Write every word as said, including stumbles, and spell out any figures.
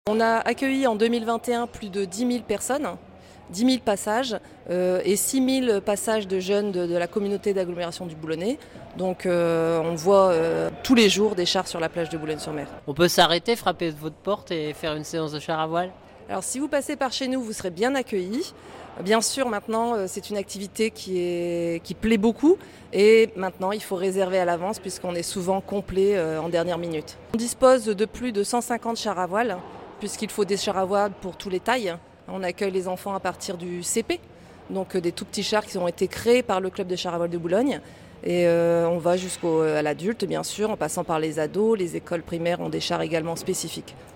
On a accueilli en deux mille vingt et un plus de dix mille personnes, dix mille passages euh, et six mille passages de jeunes de, de la communauté d'agglomération du Boulonnais. Donc euh, on voit euh, tous les jours des chars sur la plage de Boulogne-sur-Mer. On peut s'arrêter, frapper votre porte et faire une séance de char à voile? Alors si vous passez par chez nous, vous serez bien accueillis. Bien sûr, maintenant, euh, c'est une activité qui, est, qui plaît beaucoup et maintenant, il faut réserver à l'avance puisqu'on est souvent complet euh, en dernière minute. On dispose de plus de cent cinquante chars à voile puisqu'il faut des chars à voile pour toutes les tailles. On accueille les enfants à partir du C P, donc euh, des tout petits chars qui ont été créés par le club de chars à voile de Boulogne. Et euh, on va jusqu'à l'adulte, bien sûr, en passant par les ados. Les écoles primaires ont des chars également spécifiques.